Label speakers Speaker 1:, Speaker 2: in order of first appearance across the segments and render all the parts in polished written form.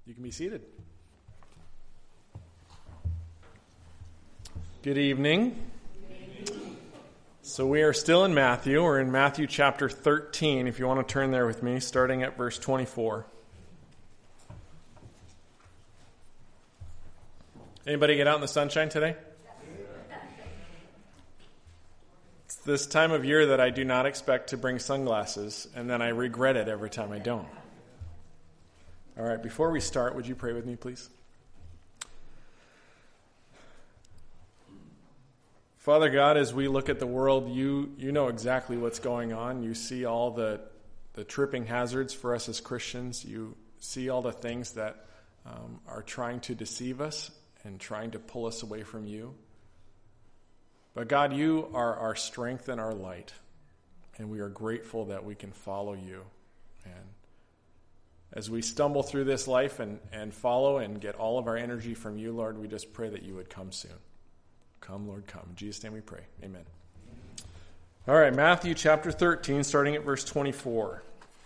Speaker 1: You can be seated. Good evening. So we are still in Matthew. We're in Matthew chapter 13, if you want to turn there with me, starting at verse 24. Anybody get out in the sunshine today? It's this time of year that I do not expect to bring sunglasses, and then I regret it every time I don't. All right, before we start, would you pray with me, please? Father God, as we look at the world, you know exactly what's going on. You see all the tripping hazards for us as Christians. You see all the things that are trying to deceive us and trying to pull us away from you. But God, you are our strength and our light, and we are grateful that we can follow you. And as we stumble through this life and follow and get all of our energy from you, Lord, we just pray that you would come soon. Come, Lord, come. In Jesus' name we pray. Amen. All right, Matthew chapter 13, starting at verse 24.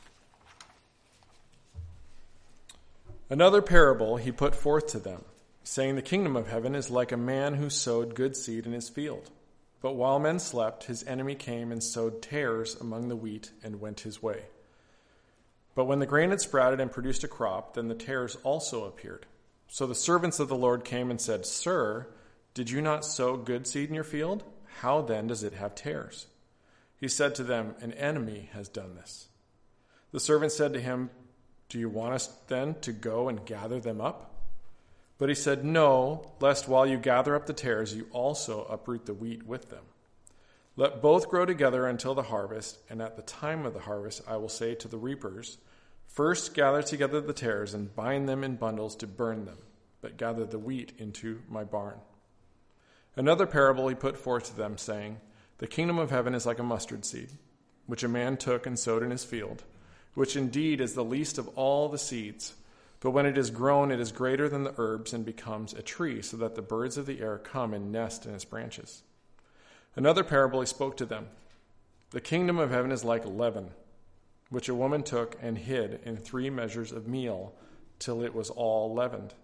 Speaker 1: Another parable he put forth to them, saying, the kingdom of heaven is like a man who sowed good seed in his field. But while men slept, his enemy came and sowed tares among the wheat and went his way. But when the grain had sprouted and produced a crop, then the tares also appeared. So the servants of the Lord came and said, Sir, did you not sow good seed in your field? How then does it have tares? He said to them, an enemy has done this. The servant said to him, do you want us then to go and gather them up? But he said, no, lest while you gather up the tares, you also uproot the wheat with them. Let both grow together until the harvest, and at the time of the harvest I will say to the reapers, first gather together the tares and bind them in bundles to burn them, but gather the wheat into my barn. Another parable he put forth to them, saying, the kingdom of heaven is like a mustard seed, which a man took and sowed in his field, which indeed is the least of all the seeds. But when it is grown, it is greater than the herbs and becomes a tree, so that the birds of the air come and nest in its branches. Another parable he spoke to them. The kingdom of heaven is like leaven, which a woman took and hid in 3 measures of meal, till it was all leavened.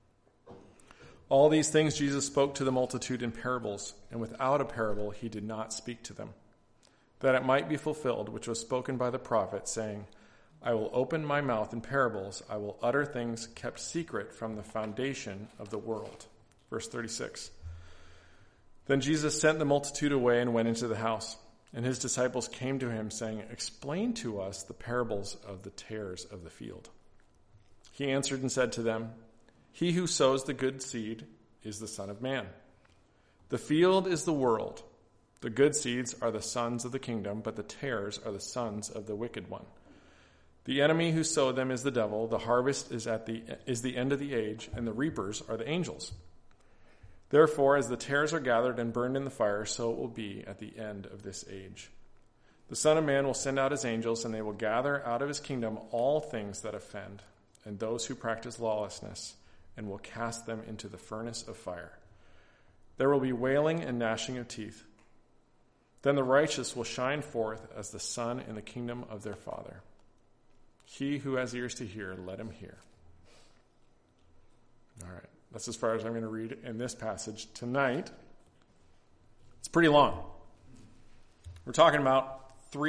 Speaker 1: All these things Jesus spoke to the multitude in parables, and without a parable he did not speak to them, that it might be fulfilled, which was spoken by the prophet, saying, I will open my mouth in parables, I will utter things kept secret from the foundation of the world. Verse 36. Then Jesus sent the multitude away and went into the house, and his disciples came to him, saying, explain to us the parables of the tares of the field. He answered and said to them, he who sows the good seed is the Son of Man. The field is the world. The good seeds are the sons of the kingdom, but the tares are the sons of the wicked one. The enemy who sowed them is the devil. The harvest is the end of the age, and the reapers are the angels. Therefore, as the tares are gathered and burned in the fire, so it will be at the end of this age. The Son of Man will send out his angels, and they will gather out of his kingdom all things that offend, and those who practice lawlessness, and will cast them into the furnace of fire. There will be wailing and gnashing of teeth. Then the righteous will shine forth as the sun in the kingdom of their Father. He who has ears to hear, let him hear. All right, that's as far as I'm going to read in this passage tonight. It's pretty long. We're talking about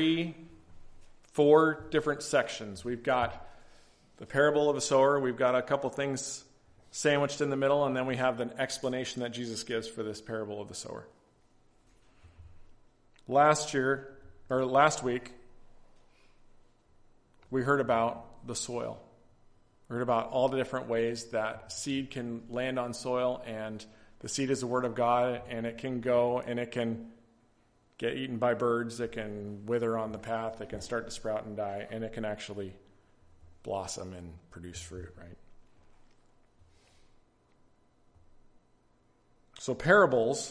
Speaker 1: 4 different sections. We've got the parable of the sower. We've got a couple things sandwiched in the middle, and then we have the explanation that Jesus gives for this parable of the sower. Last week, we heard about the soil. We heard about all the different ways that seed can land on soil, and the seed is the word of God, and it can go and it can get eaten by birds, it can wither on the path, it can start to sprout and die, and it can actually blossom and produce fruit, right? So parables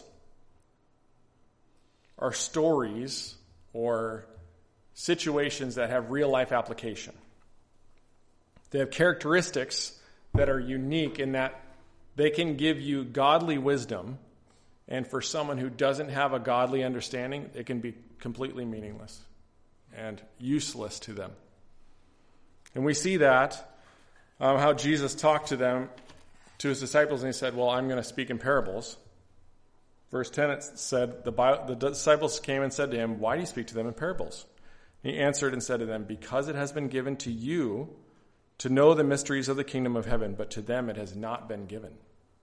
Speaker 1: are stories or situations that have real life application. They have characteristics that are unique in that they can give you godly wisdom, and for someone who doesn't have a godly understanding, it can be completely meaningless and useless to them. And we see that how Jesus talked to his disciples, and he said, well, I'm going to speak in parables. Verse 10, it said, the disciples came and said to him, why do you speak to them in parables? He answered and said to them, because it has been given to you to know the mysteries of the kingdom of heaven, but to them it has not been given.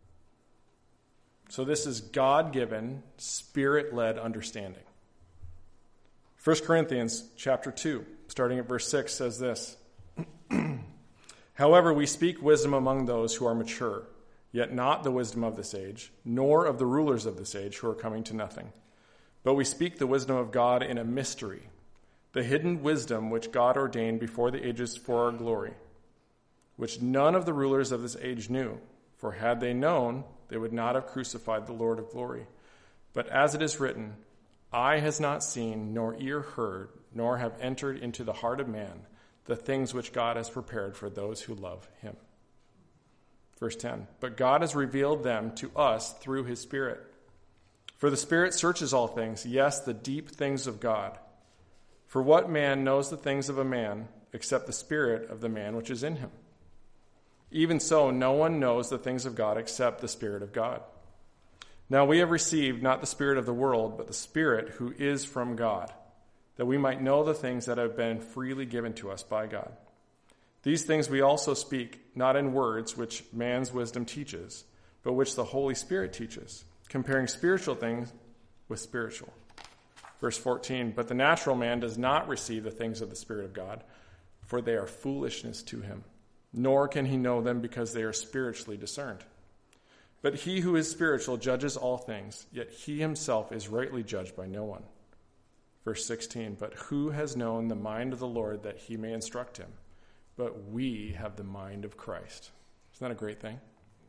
Speaker 1: So this is God-given, Spirit-led understanding. 1 Corinthians chapter 2, starting at verse 6, says this, however, we speak wisdom among those who are mature, yet not the wisdom of this age, nor of the rulers of this age who are coming to nothing. But we speak the wisdom of God in a mystery, the hidden wisdom which God ordained before the ages for our glory, which none of the rulers of this age knew. For had they known, they would not have crucified the Lord of glory. But as it is written, eye has not seen, nor ear heard, nor have entered into the heart of man the things which God has prepared for those who love him. Verse 10, but God has revealed them to us through his Spirit. For the Spirit searches all things, yes, the deep things of God. For what man knows the things of a man except the spirit of the man which is in him? Even so, no one knows the things of God except the Spirit of God. Now we have received not the spirit of the world, but the Spirit who is from God, that we might know the things that have been freely given to us by God. These things we also speak, not in words which man's wisdom teaches, but which the Holy Spirit teaches, comparing spiritual things with spiritual. Verse 14, but the natural man does not receive the things of the Spirit of God, for they are foolishness to him, nor can he know them because they are spiritually discerned. But he who is spiritual judges all things, yet he himself is rightly judged by no one. Verse 16, but who has known the mind of the Lord that he may instruct him? But we have the mind of Christ. Isn't that a great thing?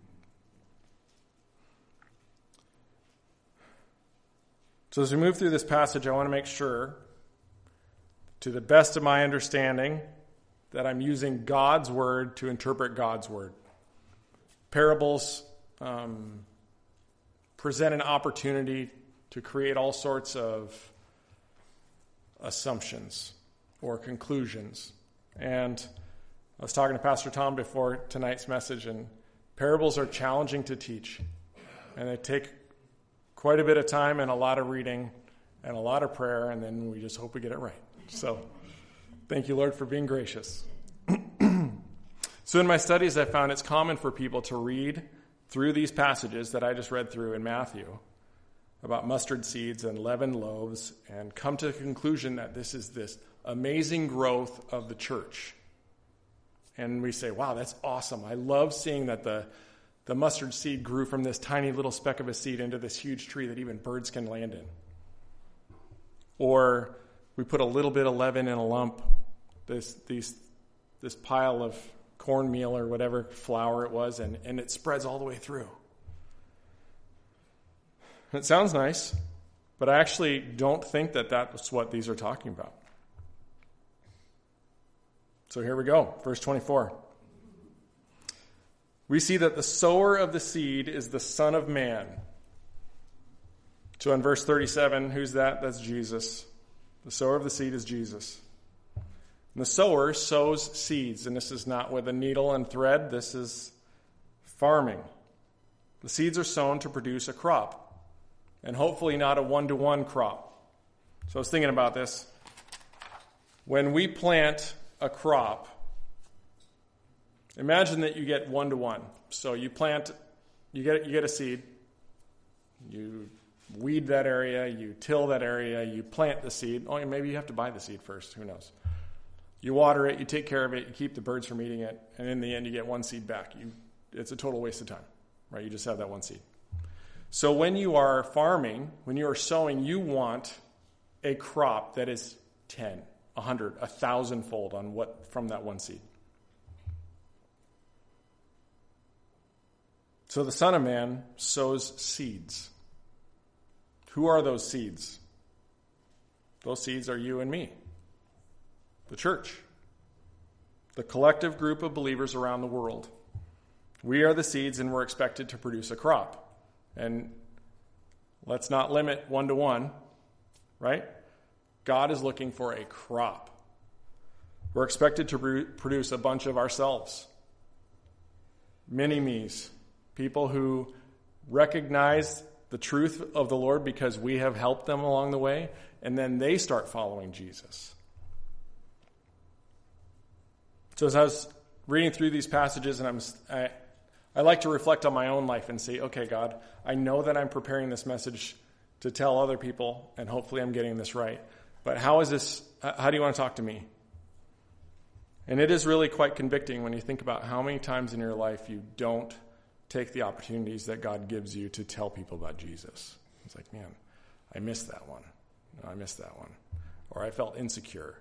Speaker 1: So as we move through this passage, I want to make sure, to the best of my understanding, that I'm using God's word to interpret God's word. Parables present an opportunity to create all sorts of assumptions or conclusions. And I was talking to Pastor Tom before tonight's message, and parables are challenging to teach. And they take quite a bit of time and a lot of reading and a lot of prayer, and then we just hope we get it right. So thank you, Lord, for being gracious. So in my studies, I found it's common for people to read through these passages that I just read through in Matthew about mustard seeds and leavened loaves and come to the conclusion that this is this amazing growth of the church. And we say, wow, that's awesome. I love seeing that the mustard seed grew from this tiny little speck of a seed into this huge tree that even birds can land in. Or we put a little bit of leaven in a lump, this pile of cornmeal or whatever flour it was, and it spreads all the way through. It sounds nice, but I actually don't think that that's what these are talking about. So here we go, verse 24. We see that the sower of the seed is the Son of Man. So in verse 37, who's that? That's Jesus. The sower of the seed is Jesus. And the sower sows seeds, and this is not with a needle and thread. This is farming. The seeds are sown to produce a crop, and hopefully not a one-to-one crop. So I was thinking about this. When we plant a crop, imagine that you get one-to-one. So you get a seed, you weed that area, you till that area, you plant the seed. Oh, maybe you have to buy the seed first. Who knows? You water it, you take care of it, you keep the birds from eating it, and in the end you get one seed back. It's a total waste of time, right? You just have that one seed. So when you are farming, when you are sowing, you want a crop that is 10, 100, 1,000-fold from that one seed. So the Son of Man sows seeds. Who are those seeds? Those seeds are you and me. The church, the collective group of believers around the world. We are the seeds, and we're expected to produce a crop. And let's not limit one-to-one, right? God is looking for a crop. We're expected to produce a bunch of ourselves. mini-me's, people who recognize the truth of the Lord because we have helped them along the way, and then they start following Jesus. So as I was reading through these passages, and I like to reflect on my own life and say, okay, God, I know that I'm preparing this message to tell other people, and hopefully I'm getting this right. But how do you want to talk to me? And it is really quite convicting when you think about how many times in your life you don't take the opportunities that God gives you to tell people about Jesus. It's like, man, I missed that one. No, I missed that one. Or I felt insecure.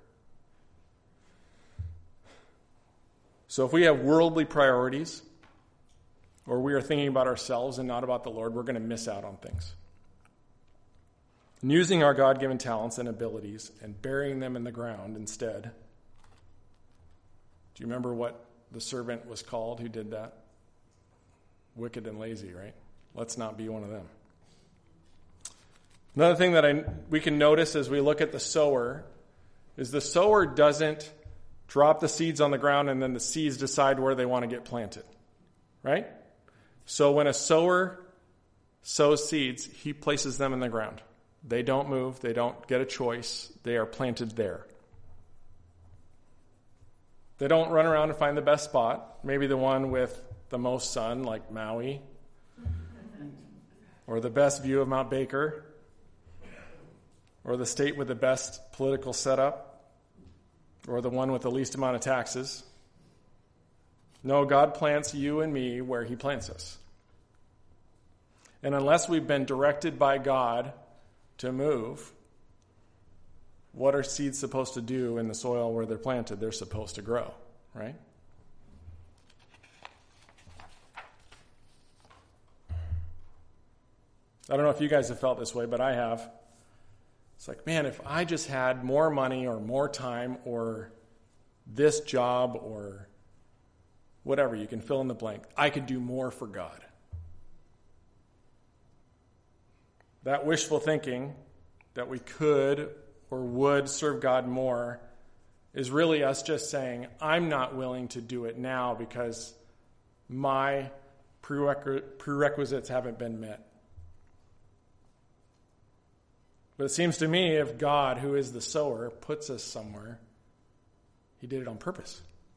Speaker 1: So if we have worldly priorities, or we are thinking about ourselves and not about the Lord, we're going to miss out on things. And using our God-given talents and abilities and burying them in the ground instead. Do you remember what the servant was called who did that? Wicked and lazy, right? Let's not be one of them. Another thing that we can notice as we look at the sower is the sower doesn't drop the seeds on the ground and then the seeds decide where they want to get planted, right? So when a sower sows seeds, he places them in the ground. They don't move. They don't get a choice. They are planted there. They don't run around and find the best spot, maybe the one with the most sun, like Maui, or the best view of Mount Baker, or the state with the best political setup, or the one with the least amount of taxes. No, God plants you and me where he plants us. And unless we've been directed by God to move, what are seeds supposed to do in the soil where they're planted? They're supposed to grow, right? I don't know if you guys have felt this way, but I have. It's like, man, if I just had more money or more time or this job or whatever, you can fill in the blank, I could do more for God. That wishful thinking that we could or would serve God more is really us just saying, I'm not willing to do it now because my prerequisites haven't been met. But it seems to me if God, who is the sower, puts us somewhere, he did it on purpose.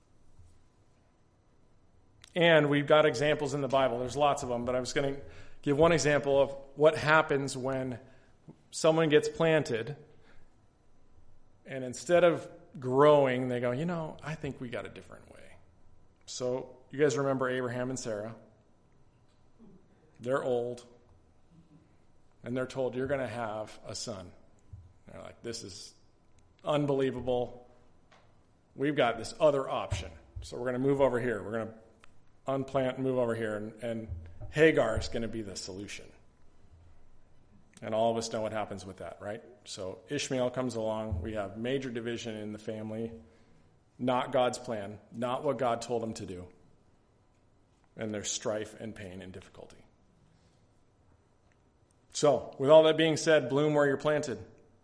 Speaker 1: And we've got examples in the Bible. There's lots of them, but I was going to give one example of what happens when someone gets planted and instead of growing, they go, I think we got a different way. So you guys remember Abraham and Sarah? They're old. And they're told, you're going to have a son. They're like, this is unbelievable. We've got this other option. So we're going to move over here. We're going to unplant and move over here. And Hagar is going to be the solution. And all of us know what happens with that, right? So Ishmael comes along. We have major division in the family. Not God's plan. Not what God told him to do. And there's strife and pain and difficulty. So, with all that being said, bloom where you're planted.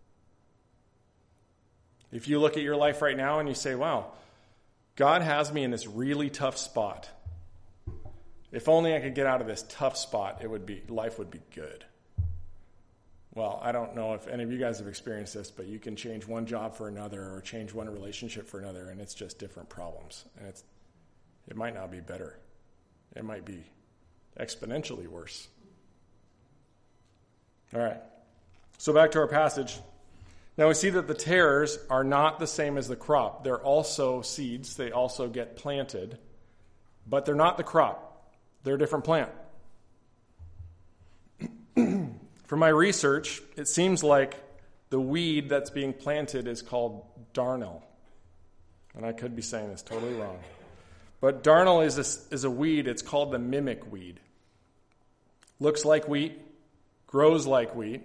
Speaker 1: If you look at your life right now and you say, wow, God has me in this really tough spot. If only I could get out of this tough spot, life would be good. Well, I don't know if any of you guys have experienced this, but you can change one job for another or change one relationship for another, and it's just different problems. And it might not be better. It might be exponentially worse. All right, so back to our passage. Now we see that the tares are not the same as the crop. They're also seeds. They also get planted, but they're not the crop. They're a different plant. From my research, it seems like the weed that's being planted is called darnel. And I could be saying this totally wrong. But darnel is a weed. It's called the mimic weed. Looks like wheat. Grows like wheat,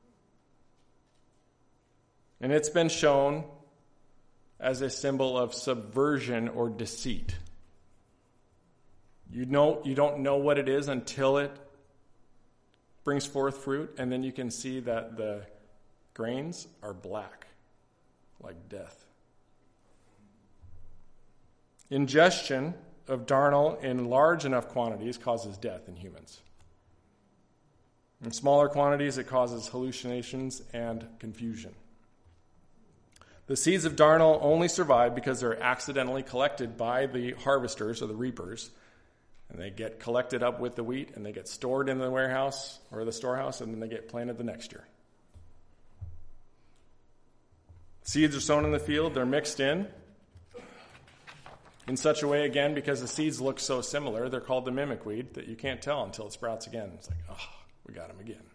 Speaker 1: and it's been shown as a symbol of subversion or deceit. You don't know what it is until it brings forth fruit, and then you can see that the grains are black, like death. Ingestion of darnel in large enough quantities causes death in humans. In smaller quantities, it causes hallucinations and confusion. The seeds of darnel only survive because they're accidentally collected by the harvesters or the reapers, and they get collected up with the wheat, and they get stored in the warehouse or the storehouse, and then they get planted the next year. Seeds are sown in the field. They're mixed in such a way, again, because the seeds look so similar, they're called the mimic weed, that you can't tell until it sprouts again. It's like, oh, we got him again.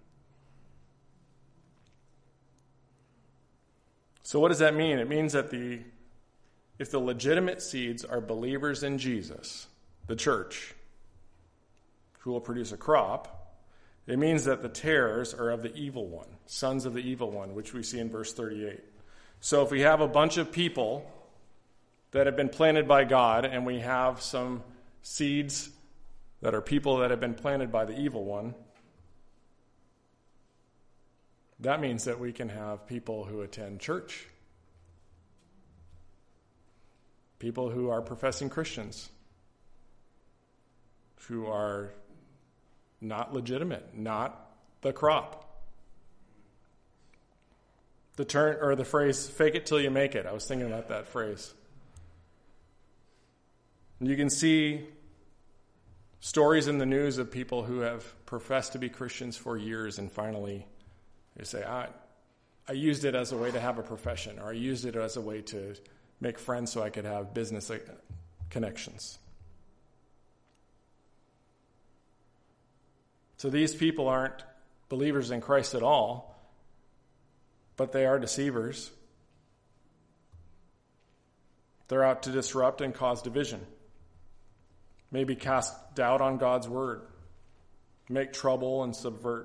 Speaker 1: So what does that mean? It means that if the legitimate seeds are believers in Jesus, the church, who will produce a crop, it means that the tares are of the evil one, sons of the evil one, which we see in verse 38. So if we have a bunch of people that have been planted by God, and we have some seeds that are people that have been planted by the evil one, that means that we can have people who attend church, people who are professing Christians, who are not legitimate, not the crop. The phrase, fake it till you make it. I was thinking about that phrase. And you can see stories in the news of people who have professed to be Christians for years, and finally they say, I used it as a way to have a profession, or I used it as a way to make friends so I could have business connections. So these people aren't believers in Christ at all, but they are deceivers. They're out to disrupt and cause division. Maybe cast doubt on God's word, make trouble and subvert.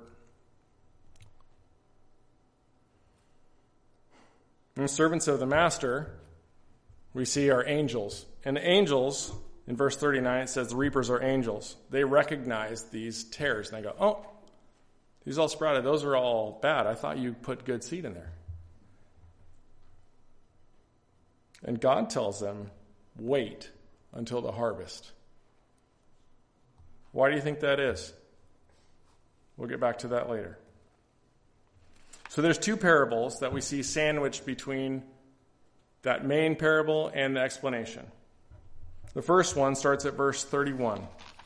Speaker 1: And the servants of the master, we see, are angels. And the angels, in verse 39, it says the reapers are angels. They recognize these tares, and they go, oh, these all sprouted. Those are all bad. I thought you put good seed in there. And God tells them, wait until the harvest. Why do you think that is? We'll get back to that later. So there's two parables that we see sandwiched between that main parable and the explanation. The first one starts at verse 31.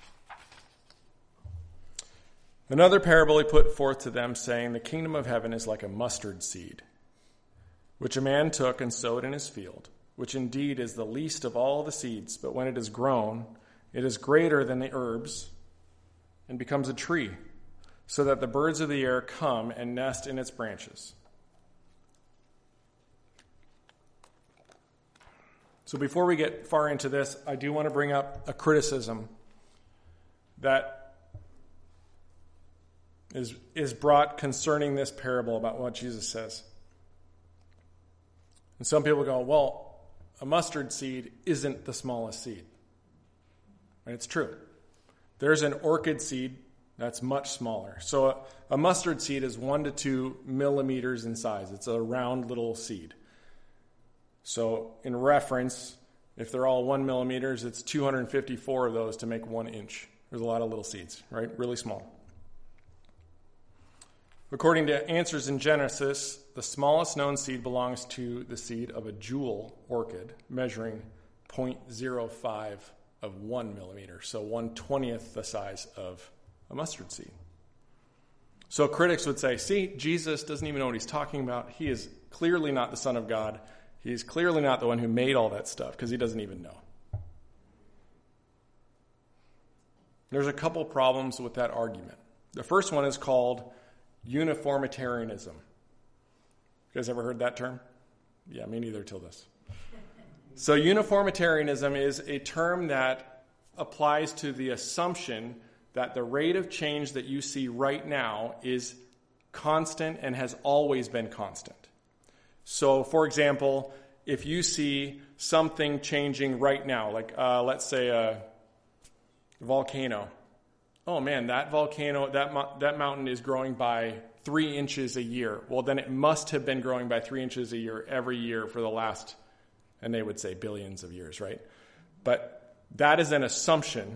Speaker 1: Another parable he put forth to them, saying, the kingdom of heaven is like a mustard seed, which a man took and sowed in his field, which indeed is the least of all the seeds, but when it is grown, it is greater than the herbs and becomes a tree, so that the birds of the air come and nest in its branches. So before we get far into this, I do want to bring up a criticism that is brought concerning this parable about what Jesus says. And some people go, well, a mustard seed isn't the smallest seed. And it's true. There's an orchid seed that's much smaller. So a mustard seed is 1 to 2 millimeters in size. It's a round little seed. So in reference, if they're all 1 millimeter, it's 254 of those to make 1 inch. There's a lot of little seeds, right? Really small. According to Answers in Genesis, the smallest known seed belongs to the seed of a jewel orchid, measuring 0.05 of 1 millimeter, so 1/20th the size of a mustard seed. So critics would say, see, Jesus doesn't even know what he's talking about. He is clearly not the Son of God. He's clearly not the one who made all that stuff, because he doesn't even know. There's a couple problems with that argument. The first one is called uniformitarianism. You guys ever heard that term? Yeah, me neither till this. So uniformitarianism is a term that applies to the assumption that the rate of change that you see right now is constant and has always been constant. So, for example, if you see something changing right now, like let's say a volcano. Oh man, that volcano, that mountain is growing by 3 inches a year. Well, then it must have been growing by 3 inches a year every year for the last, and they would say billions of years, right? But that is an assumption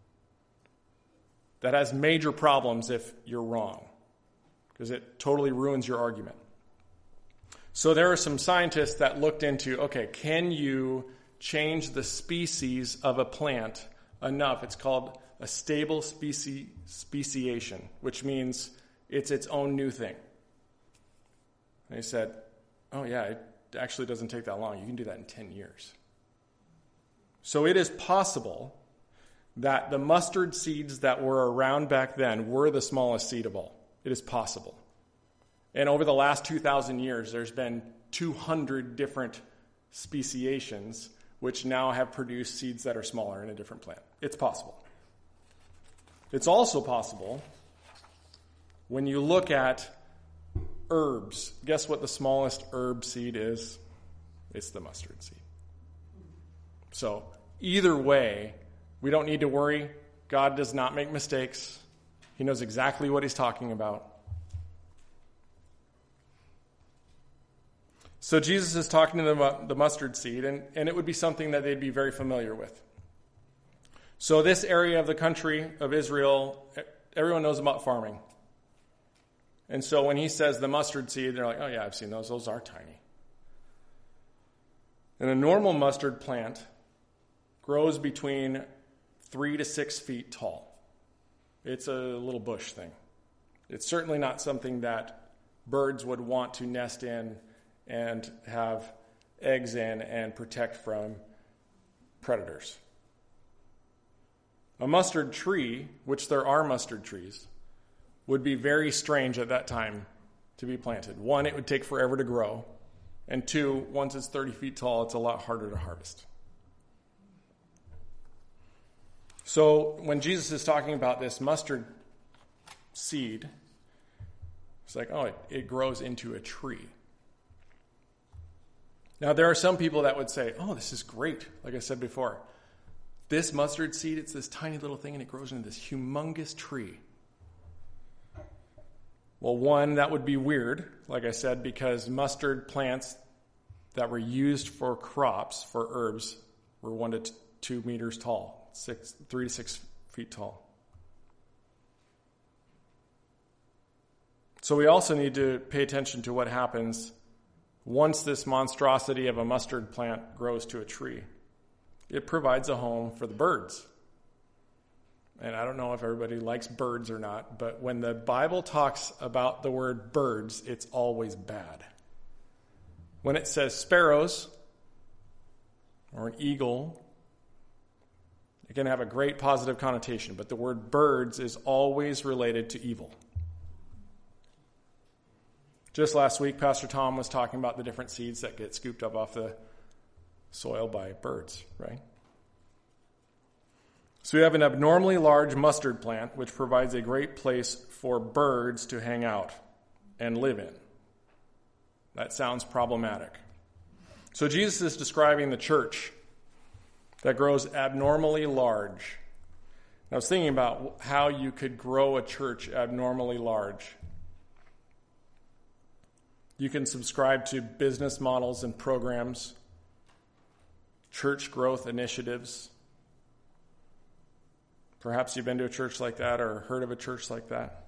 Speaker 1: that has major problems if you're wrong, because it totally ruins your argument. So there are some scientists that looked into, okay, can you change the species of a plant enough? It's called a stable speciation, which means it's its own new thing. And they said, oh yeah, it actually doesn't take that long. You can do that in 10 years. So it is possible that the mustard seeds that were around back then were the smallest seed of all. It is possible. And over the last 2,000 years, there's been 200 different speciations which now have produced seeds that are smaller in a different plant. It's possible. It's also possible when you look at herbs. Guess what the smallest herb seed is? It's the mustard seed. So either way, we don't need to worry. God does not make mistakes. He knows exactly what he's talking about. So Jesus is talking to them about the mustard seed, and it would be something that they'd be very familiar with. So this area of the country of Israel, everyone knows about farming. And so when he says the mustard seed, they're like, oh yeah, I've seen those. Those are tiny. And a normal mustard plant grows between 3 to 6 feet tall. It's a little bush thing. It's certainly not something that birds would want to nest in and have eggs in and protect from predators. A mustard tree, which there are mustard trees, would be very strange at that time to be planted. One, it would take forever to grow. And two, once it's 30 feet tall, it's a lot harder to harvest. So when Jesus is talking about this mustard seed, it's like, oh, it grows into a tree. Now, there are some people that would say, oh, this is great. Like I said before, this mustard seed, it's this tiny little thing, and it grows into this humongous tree. Well, one, that would be weird, like I said, because mustard plants that were used for crops, for herbs, were 1 to 2 meters tall, 3 to 6 feet tall. So we also need to pay attention to what happens once this monstrosity of a mustard plant grows to a tree. It provides a home for the birds. And I don't know if everybody likes birds or not, but when the Bible talks about the word birds, it's always bad. When it says sparrows or an eagle, it can have a great positive connotation, but the word birds is always related to evil. Just last week, Pastor Tom was talking about the different seeds that get scooped up off the soil by birds, right? So we have an abnormally large mustard plant, which provides a great place for birds to hang out and live in. That sounds problematic. So Jesus is describing the church that grows abnormally large. I was thinking about how you could grow a church abnormally large. You can subscribe to business models and programs, church growth initiatives. Perhaps you've been to a church like that or heard of a church like that.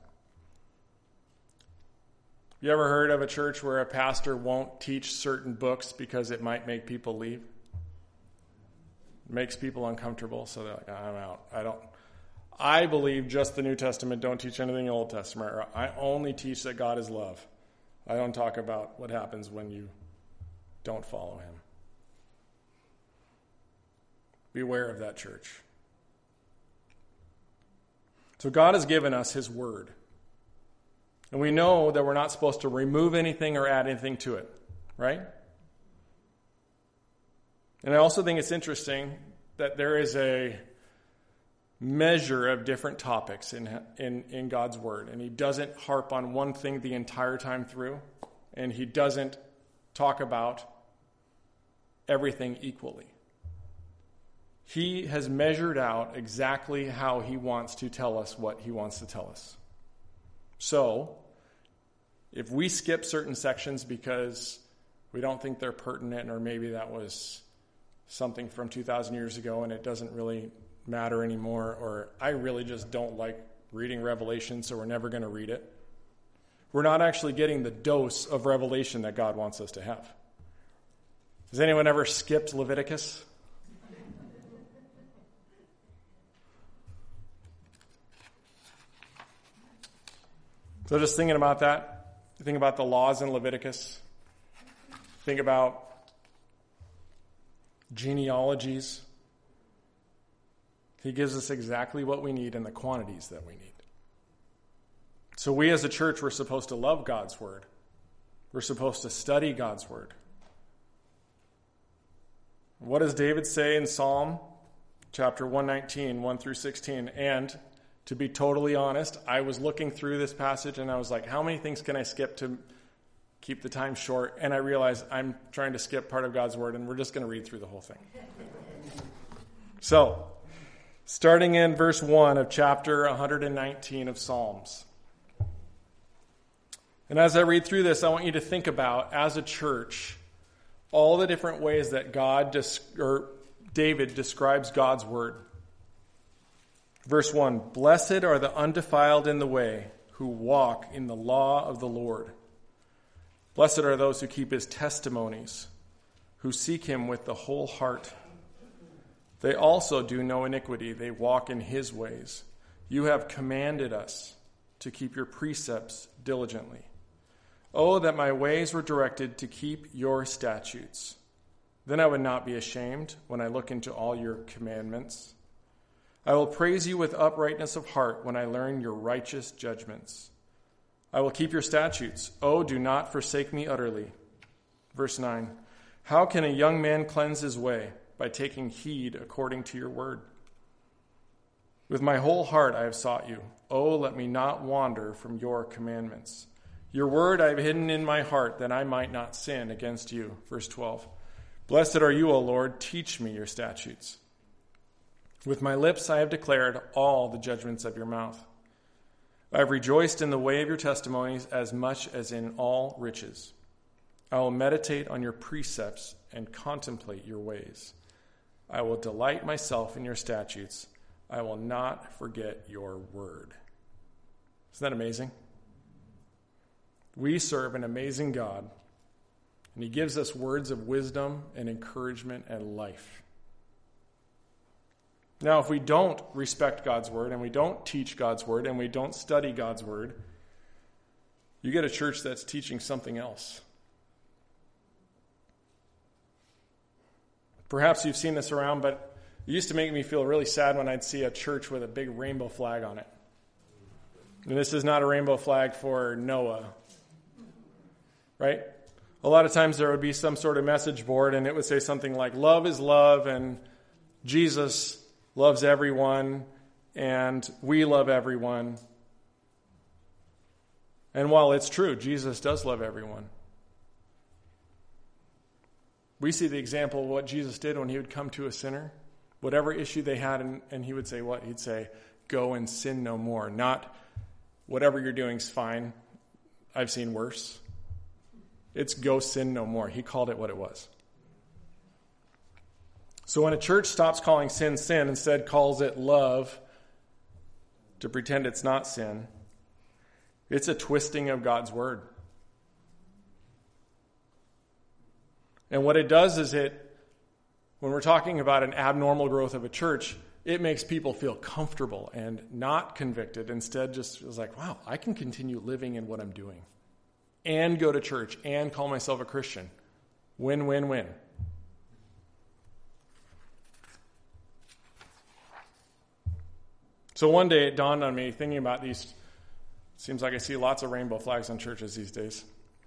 Speaker 1: You ever heard of a church where a pastor won't teach certain books because it might make people leave? It makes people uncomfortable, so they're like, I'm out. I believe just the New Testament, don't teach anything in the Old Testament. Or I only teach that God is love. I don't talk about what happens when you don't follow him. Beware of that church. So God has given us his word. And we know that we're not supposed to remove anything or add anything to it, right? And I also think it's interesting that there is a measure of different topics in God's word. And he doesn't harp on one thing the entire time through. And he doesn't talk about everything equally. He has measured out exactly how he wants to tell us what he wants to tell us. So, if we skip certain sections because we don't think they're pertinent, or maybe that was something from 2,000 years ago and it doesn't really matter anymore, or I really just don't like reading Revelation, so we're never going to read it. We're not actually getting the dose of revelation that God wants us to have. Has anyone ever skipped Leviticus? So just thinking about that, think about the laws in Leviticus. Think about genealogies. He gives us exactly what we need and the quantities that we need. So we as a church, we're supposed to love God's word. We're supposed to study God's word. What does David say in Psalm chapter 119, 1 through 16? And to be totally honest, I was looking through this passage and I was like, how many things can I skip to keep the time short? And I realized I'm trying to skip part of God's word and we're just going to read through the whole thing. So, starting in verse 1 of chapter 119 of Psalms. And as I read through this, I want you to think about, as a church, all the different ways that David describes God's word. Verse 1, "Blessed are the undefiled in the way, who walk in the law of the Lord. Blessed are those who keep his testimonies, who seek him with the whole heart. They also do no iniquity, they walk in his ways. You have commanded us to keep your precepts diligently. Oh, that my ways were directed to keep your statutes. Then I would not be ashamed when I look into all your commandments. I will praise you with uprightness of heart when I learn your righteous judgments. I will keep your statutes. Oh, do not forsake me utterly." Verse 9, "How can a young man cleanse his way? By taking heed according to your word. With my whole heart I have sought you. Oh, let me not wander from your commandments. Your word I have hidden in my heart, that I might not sin against you." Verse 12, "Blessed are you, O Lord, teach me your statutes. With my lips I have declared all the judgments of your mouth. I have rejoiced in the way of your testimonies as much as in all riches. I will meditate on your precepts and contemplate your ways. I will delight myself in your statutes. I will not forget your word." Isn't that amazing? We serve an amazing God, and he gives us words of wisdom and encouragement and life. Now, if we don't respect God's word, and we don't teach God's word, and we don't study God's word, you get a church that's teaching something else. Perhaps you've seen this around, but it used to make me feel really sad when I'd see a church with a big rainbow flag on it. And this is not a rainbow flag for Noah, right? A lot of times there would be some sort of message board, and it would say something like, "Love is love," and "Jesus loves everyone," and "we love everyone." And while it's true, Jesus does love everyone, we see the example of what Jesus did when he would come to a sinner, whatever issue they had, and he would say what? He'd say, "Go and sin no more." Not, "Whatever you're doing is fine. I've seen worse." It's "go sin no more." He called it what it was. So when a church stops calling sin, sin, instead calls it love to pretend it's not sin, it's a twisting of God's word. And what it does is when we're talking about an abnormal growth of a church, it makes people feel comfortable and not convicted. Instead, just feels like, wow, I can continue living in what I'm doing and go to church and call myself a Christian. Win, win, win. So one day it dawned on me, thinking about these, it seems like I see lots of rainbow flags on churches these days.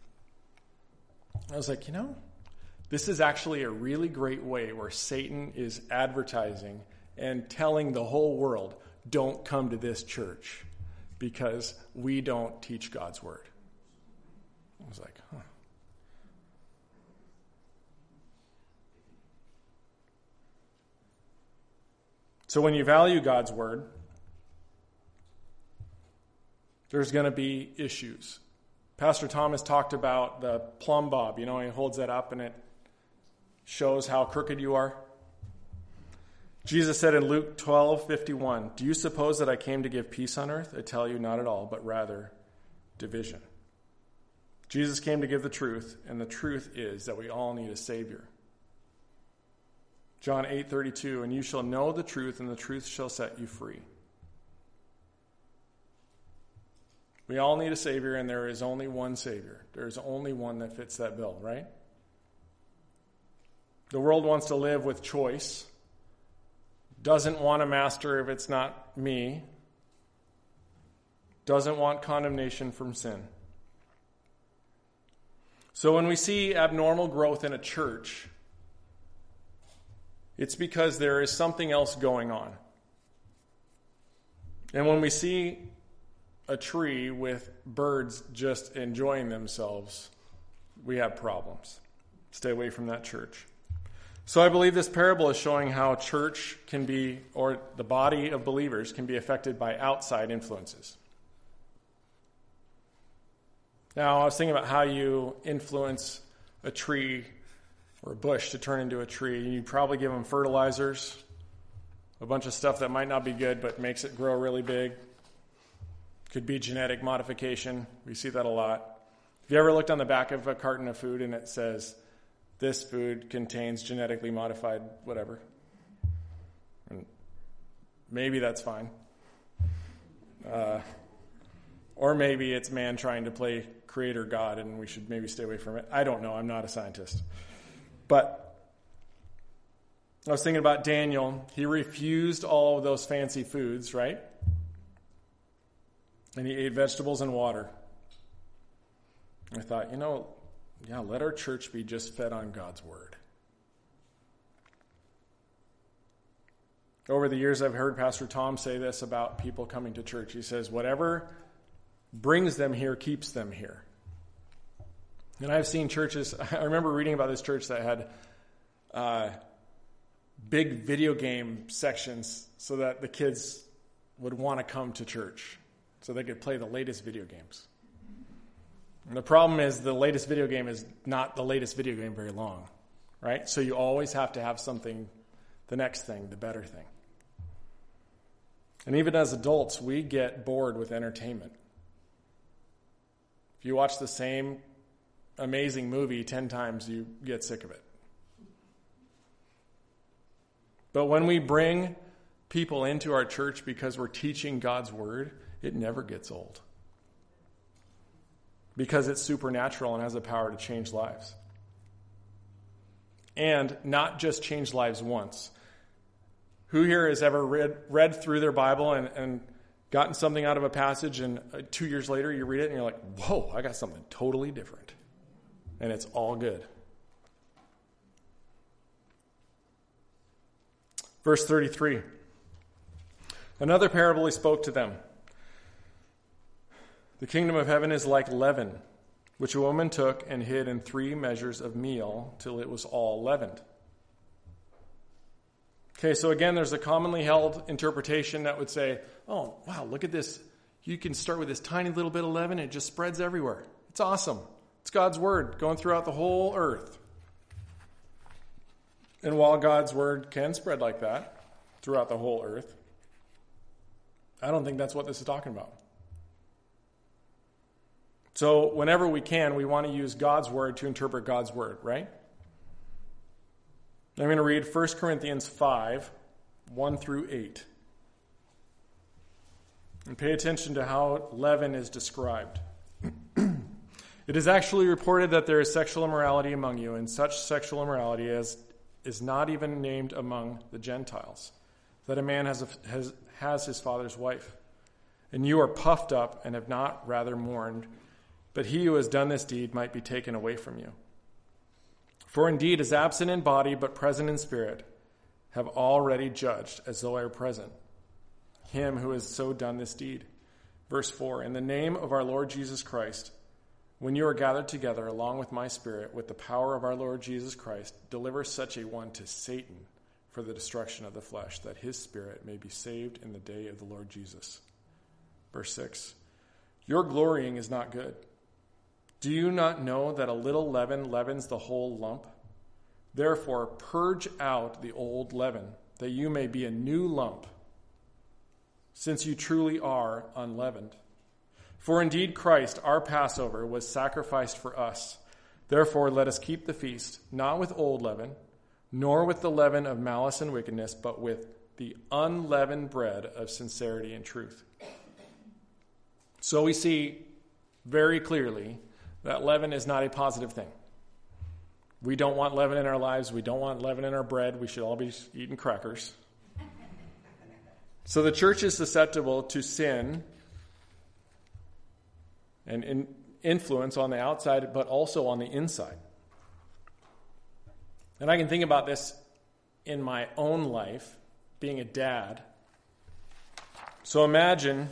Speaker 1: I was like, this is actually a really great way where Satan is advertising and telling the whole world, don't come to this church because we don't teach God's word. I was like, huh. So when you value God's word, there's going to be issues. Pastor Thomas talked about the plumb bob. He holds that up and it shows how crooked you are. Jesus said in Luke 12:51, "Do you suppose that I came to give peace on earth? I tell you, not at all, but rather division." Jesus came to give the truth, and the truth is that we all need a Savior. John 8:32, "And you shall know the truth, and the truth shall set you free." We all need a Savior, and there is only one Savior. There is only one that fits that bill, right? The world wants to live with choice, doesn't want a master if it's not me, doesn't want condemnation from sin. So when we see abnormal growth in a church, it's because there is something else going on. And when we see a tree with birds just enjoying themselves, we have problems. Stay away from that church. So I believe this parable is showing how church can be, or the body of believers can be affected by outside influences. Now, I was thinking about how you influence a tree or a bush to turn into a tree. You probably give them fertilizers, a bunch of stuff that might not be good but makes it grow really big. Could be genetic modification. We see that a lot. Have you ever looked on the back of a carton of food and it says, "This food contains genetically modified whatever"? And maybe that's fine. Or maybe it's man trying to play creator God and we should maybe stay away from it. I don't know. I'm not a scientist. But I was thinking about Daniel. He refused all of those fancy foods, right? And he ate vegetables and water. I thought, let our church be just fed on God's word. Over the years, I've heard Pastor Tom say this about people coming to church. He says, whatever brings them here keeps them here. And I've seen churches, I remember reading about this church that had big video game sections so that the kids would want to come to church so they could play the latest video games. And the problem is the latest video game is not the latest video game very long, right? So you always have to have something, the next thing, the better thing. And even as adults, we get bored with entertainment. If you watch the same amazing movie 10 times, you get sick of it. But when we bring people into our church because we're teaching God's word, it never gets old. Because it's supernatural and has the power to change lives. And not just change lives once. Who here has ever read through their Bible and gotten something out of a passage and 2 years later you read it and you're like, whoa, I got something totally different. And it's all good. Verse 33. Another parable he spoke to them. The kingdom of heaven is like leaven, which a woman took and hid in 3 measures of meal till it was all leavened. Okay, so again, there's a commonly held interpretation that would say, oh, wow, look at this. You can start with this tiny little bit of leaven and it just spreads everywhere. It's awesome. It's God's word going throughout the whole earth. And while God's word can spread like that throughout the whole earth, I don't think that's what this is talking about. So whenever we can, we want to use God's word to interpret God's word, right? I'm going to read 1 Corinthians 5, 1 through 8. And pay attention to how leaven is described. It is actually reported that there is sexual immorality among you, and such sexual immorality as is not even named among the Gentiles, that a man has his father's wife. And you are puffed up and have not rather mourned, but he who has done this deed might be taken away from you. For indeed, as absent in body but present in spirit, have already judged as though I were present, him who has so done this deed. Verse 4, in the name of our Lord Jesus Christ, when you are gathered together along with my spirit, with the power of our Lord Jesus Christ, deliver such a one to Satan for the destruction of the flesh, that his spirit may be saved in the day of the Lord Jesus. Verse 6, your glorying is not good. Do you not know that a little leaven leavens the whole lump? Therefore, purge out the old leaven, that you may be a new lump, since you truly are unleavened. For indeed Christ, our Passover, was sacrificed for us. Therefore let us keep the feast, not with old leaven, nor with the leaven of malice and wickedness, but with the unleavened bread of sincerity and truth. So we see very clearly that leaven is not a positive thing. We don't want leaven in our lives. We don't want leaven in our bread. We should all be eating crackers. So the church is susceptible to sin and influence on the outside, but also on the inside. And I can think about this in my own life, being a dad. So imagine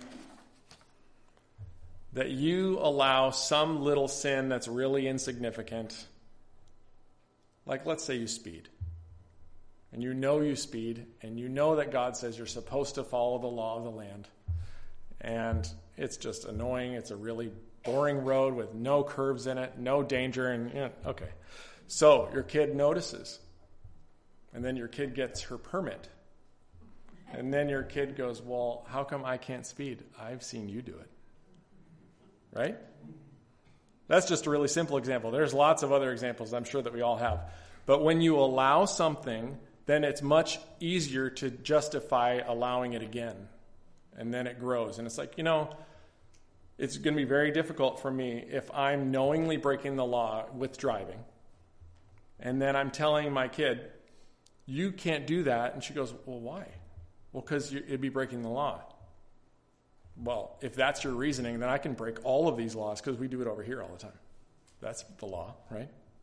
Speaker 1: that you allow some little sin that's really insignificant, like let's say you speed. And you know you speed, and you know that God says you're supposed to follow the law of the land. And it's just annoying. It's a really boring road with no curves in it, no danger, and okay. So your kid notices. And then your kid gets her permit. And then your kid goes, well, how come I can't speed? I've seen you do it. Right? That's just a really simple example. There's lots of other examples I'm sure that we all have. But when you allow something, then it's much easier to justify allowing it again. And then it grows. And it's like, it's going to be very difficult for me if I'm knowingly breaking the law with driving. And then I'm telling my kid, you can't do that. And she goes, well, why? Well, because it'd be breaking the law. Well, if that's your reasoning, then I can break all of these laws because we do it over here all the time. That's the law, right?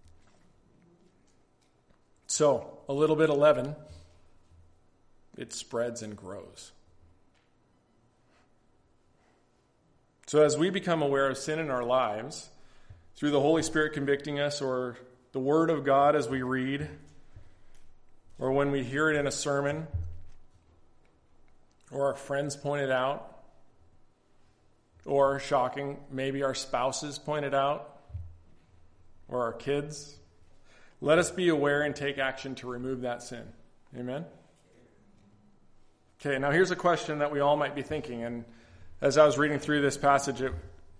Speaker 1: So, a little bit of leaven, it spreads and grows. So as we become aware of sin in our lives, through the Holy Spirit convicting us, or the Word of God as we read, or when we hear it in a sermon, or our friends point it out, or, shocking, maybe our spouses point it out, or our kids, let us be aware and take action to remove that sin. Amen? Okay, now here's a question that we all might be thinking, and as I was reading through this passage, it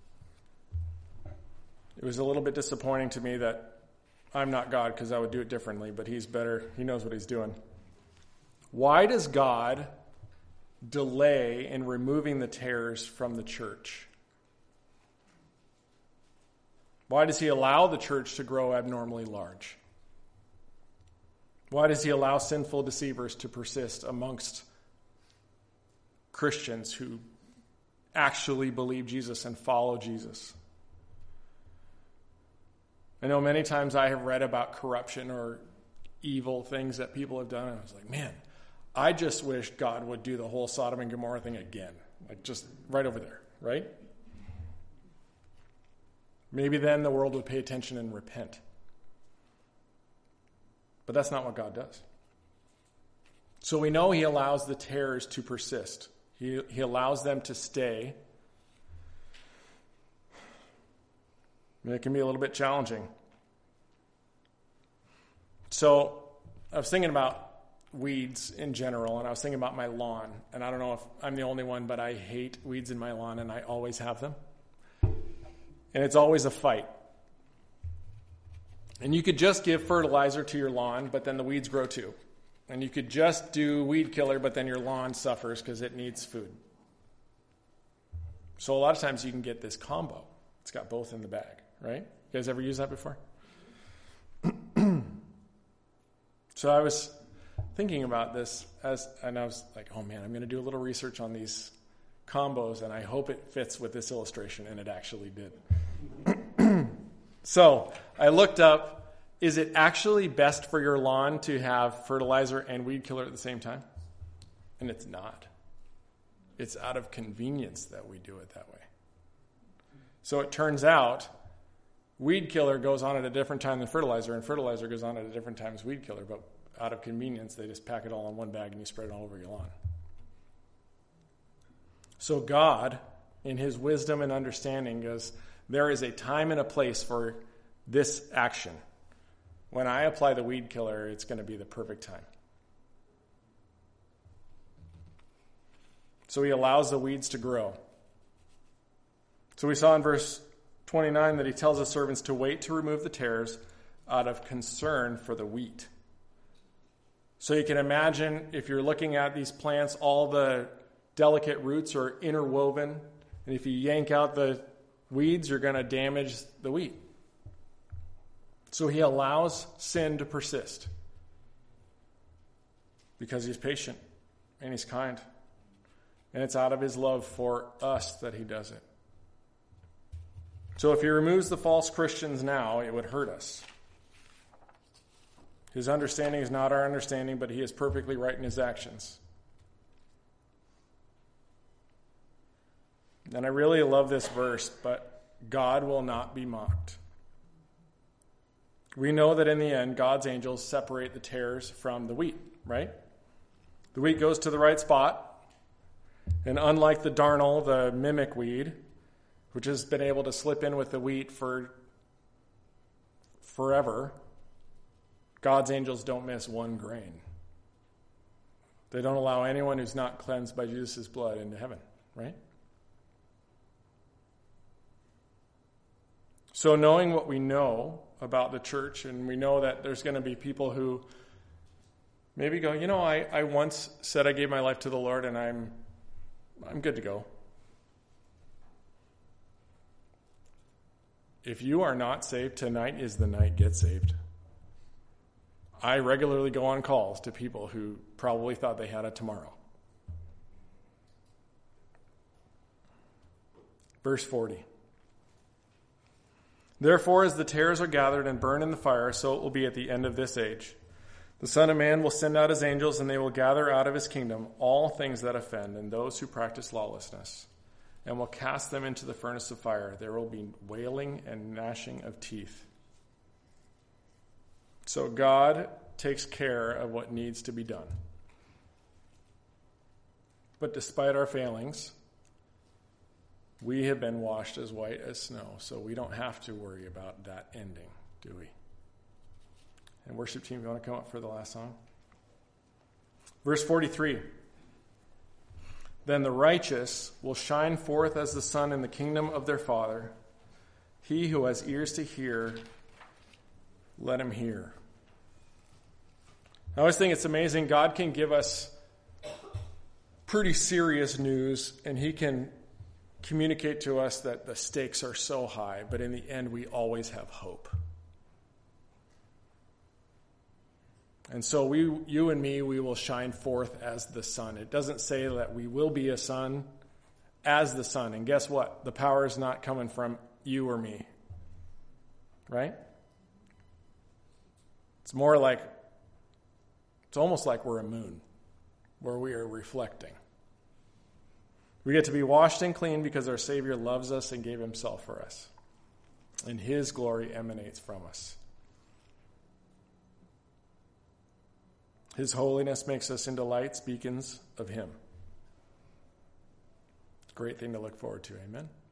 Speaker 1: was a little bit disappointing to me that I'm not God, because I would do it differently, but He's better. He knows what He's doing. Why does God delay in removing the tares from the church? Why does He allow the church to grow abnormally large? Why does He allow sinful deceivers to persist amongst Christians who actually believe Jesus and follow Jesus? I know many times I have read about corruption or evil things that people have done, and I was like, man, I just wish God would do the whole Sodom and Gomorrah thing again. Like just right over there, right? Maybe then the world would pay attention and repent. But that's not what God does. So we know He allows the tares to persist. He allows them to stay. And it can be a little bit challenging. So I was thinking about weeds in general, and I was thinking about my lawn. And I don't know if I'm the only one, but I hate weeds in my lawn, and I always have them. And it's always a fight. And you could just give fertilizer to your lawn, but then the weeds grow too. And you could just do weed killer, but then your lawn suffers because it needs food. So a lot of times you can get this combo. It's got both in the bag, right? You guys ever use that before? So I was thinking about this, and I was like, oh man, I'm going to do a little research on these combos, and I hope it fits with this illustration, and it actually did. So I looked up, is it actually best for your lawn to have fertilizer and weed killer at the same time? And it's not. It's out of convenience that we do it that way. So it turns out weed killer goes on at a different time than fertilizer, and fertilizer goes on at a different time as weed killer, but out of convenience, they just pack it all in one bag and you spread it all over your lawn. So God, in His wisdom and understanding, goes, there is a time and a place for this action. When I apply the weed killer, it's going to be the perfect time. So he allows the weeds to grow. So we saw in verse 29 that he tells his servants to wait to remove the tares out of concern for the wheat. So you can imagine if you're looking at these plants, all the delicate roots are interwoven. And if you yank out the weeds, you're going to damage the wheat. So he allows sin to persist because he's patient and he's kind. And it's out of his love for us that he does it. So if he removes the false Christians now, it would hurt us. His understanding is not our understanding, but he is perfectly right in his actions. And I really love this verse, but God will not be mocked. We know that in the end, God's angels separate the tares from the wheat, right? The wheat goes to the right spot, and unlike the darnel, the mimic weed, which has been able to slip in with the wheat for forever, God's angels don't miss one grain. They don't allow anyone who's not cleansed by Jesus' blood into heaven, right? So knowing what we know about the church, and we know that there's going to be people who maybe go, I once said I gave my life to the Lord and I'm good to go. If you are not saved, tonight is the night. Get saved. I regularly go on calls to people who probably thought they had it tomorrow. Verse 40. Therefore, as the tares are gathered and burned in the fire, so it will be at the end of this age. The Son of Man will send out his angels, and they will gather out of his kingdom all things that offend and those who practice lawlessness, and will cast them into the furnace of fire. There will be wailing and gnashing of teeth. So God takes care of what needs to be done. But despite our failings, we have been washed as white as snow, so we don't have to worry about that ending, do we? And worship team, you want to come up for the last song? Verse 43. Then the righteous will shine forth as the sun in the kingdom of their Father. He who has ears to hear, let him hear. I always think it's amazing. God can give us pretty serious news, and he can communicate to us that the stakes are so high, but in the end, we always have hope. And so you and me, we will shine forth as the sun. It doesn't say that we will be a sun as the sun. And guess what? The power is not coming from you or me. Right? It's almost like we're a moon, where we are reflecting. We get to be washed and clean because our Savior loves us and gave himself for us. And his glory emanates from us. His holiness makes us into lights, beacons of him. It's a great thing to look forward to. Amen.